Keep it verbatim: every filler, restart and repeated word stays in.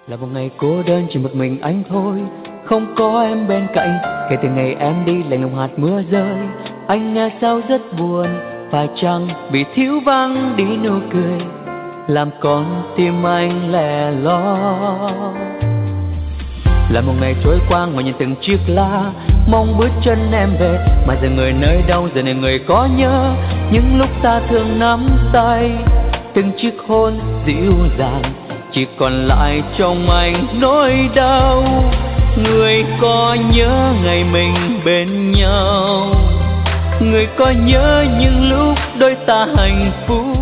Là một ngày cô đơn chỉ một mình anh thôi, không có em bên cạnh. Kể từ ngày em đi lạnh lùng hạt mưa rơi, anh nghe sao rất buồn. Phải chăng bị thiếu vắng đi nụ cười, làm con tim anh lẻ loi. Là một ngày trôi qua ngồi nhìn từng chiếc lá, mong bước chân em về. Mà giờ người nơi đâu, giờ này người có nhớ những lúc ta thường nắm tay, từng chiếc hôn dịu dàng, chỉ còn lại trong anh nỗi đau. Người có nhớ ngày mình bên nhau, người có nhớ những lúc đôi ta hạnh phúc.